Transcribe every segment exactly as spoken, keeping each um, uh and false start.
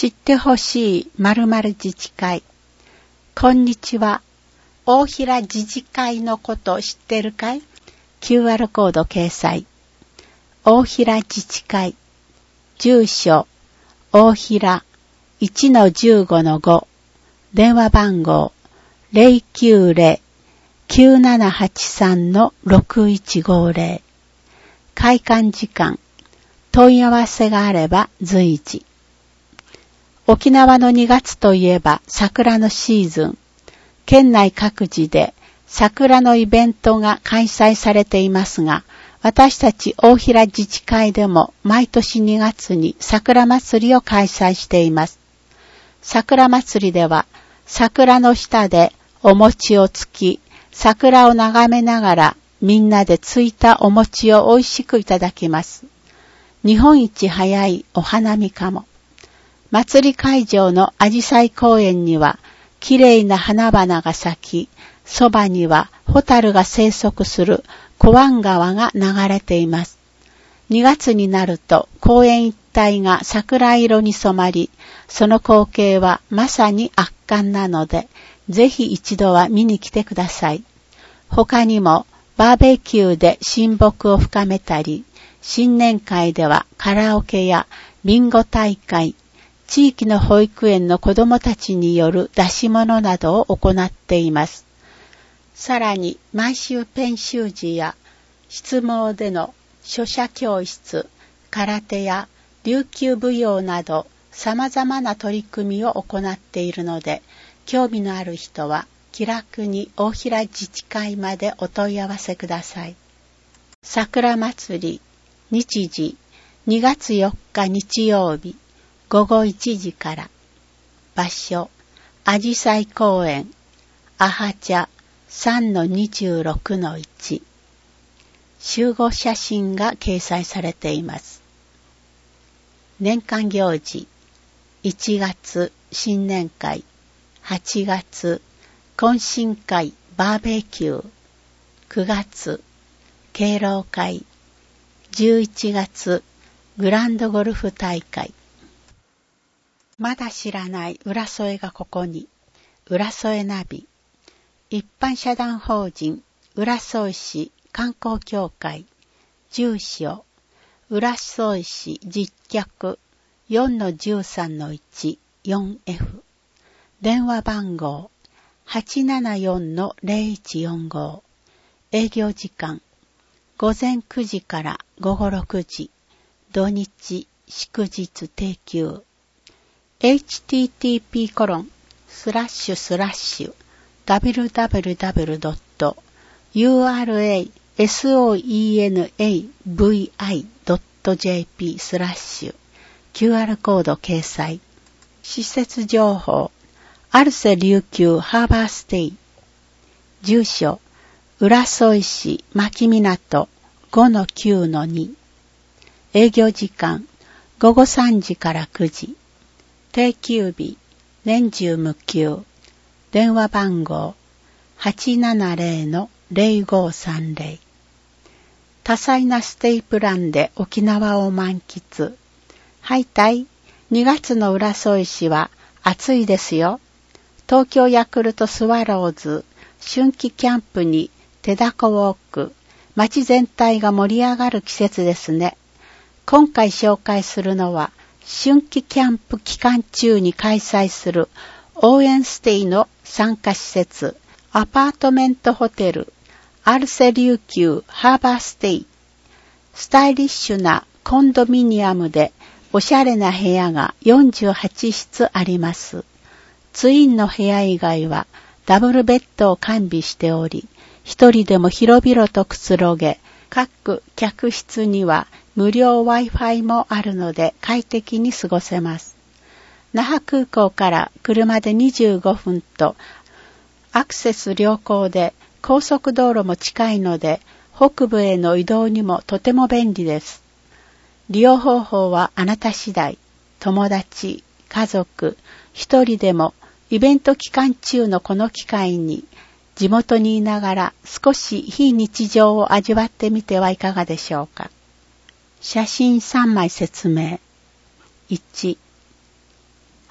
知ってほしい〇〇自治会。こんにちは。大平自治会のこと知ってるかい？ キューアール コード掲載。大平自治会。住所、大平 いちのじゅうごのご。電話番号 ゼロきゅうゼロ きゅうななはちさんのろくいちごゼロ。開館時間。問い合わせがあれば随時。沖縄のにがつといえば桜のシーズン。県内各地で桜のイベントが開催されていますが、私たち大平自治会でも毎年にがつに桜祭りを開催しています。桜祭りでは桜の下でお餅をつき、桜を眺めながらみんなでついたお餅を美味しくいただきます。日本一早いお花見かも。祭り会場のあじさい公園にはきれいな花々が咲き、そばにはホタルが生息する小湾川が流れています。にがつになると公園一帯が桜色に染まり、その光景はまさに圧巻なので、ぜひ一度は見に来てください。他にもバーベキューで親睦を深めたり、新年会ではカラオケやビンゴ大会、地域の保育園の子どもたちによる出し物などを行っています。さらに毎週編集時や筆毛での書写教室、空手や琉球舞踊など様々な取り組みを行っているので、興味のある人は気楽に大平自治会までお問い合わせください。桜祭り、日時にがつよっか日曜日、ごごいちじから。場所、あじさい公園、アハチャ さんのにじゅうろくのいち。集合写真が掲載されています。年間行事、いちがつ新年会、はちがつ懇親会バーベキュー、くがつ敬老会、じゅういちがつグランドゴルフ大会。まだ知らない浦添がここに、浦添ナビ、一般社団法人浦添市観光協会、住所、浦添市実客 よんのじゅうさんのいち、よんエフ、電話番号 はちななよんのゼロいちよんご、営業時間、午前くじから午後ろくじ、土日、祝日定休。エイチティーティーピーコロンスラッシュスラッシュダブリューダブリューダブリュードットユーアールエーエスオーイーエヌエーブイアイドットジェーピースラッシュ キューアール コード掲載。施設情報、アルセ琉球ハーバーステイ。住所、浦添市牧港 ごのきゅうのに。営業時間、ごごさんじからくじ。定休日、年中無休。電話番号、はちななゼロのゼロごさんゼロ。多彩なステイプランで沖縄を満喫。はいたい、にがつの浦添市は暑いですよ。東京ヤクルトスワローズ、春季キャンプに手だこウォーク、街全体が盛り上がる季節ですね。今回紹介するのは、春季キャンプ期間中に開催する応援ステイの参加施設、アパートメントホテル、アルセ琉球ハーバーステイ。スタイリッシュなコンドミニアムでおしゃれな部屋がよんじゅうはちしつあります。ツインの部屋以外はダブルベッドを完備しており、一人でも広々とくつろげ、各客室には無料 Wi-Fi もあるので快適に過ごせます。那覇空港から車でにじゅうごふんとアクセス良好で高速道路も近いので北部への移動にもとても便利です。利用方法はあなた次第。友達、家族、一人でもイベント期間中のこの機会に地元にいながら少し非日常を味わってみてはいかがでしょうか。写真さんまい説明。いち、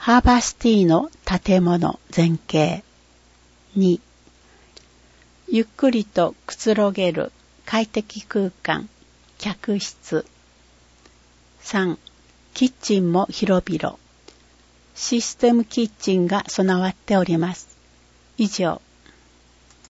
ハーバーシティの建物全景。に、ゆっくりとくつろげる快適空間、客室。さん、キッチンも広々。システムキッチンが備わっております。以上。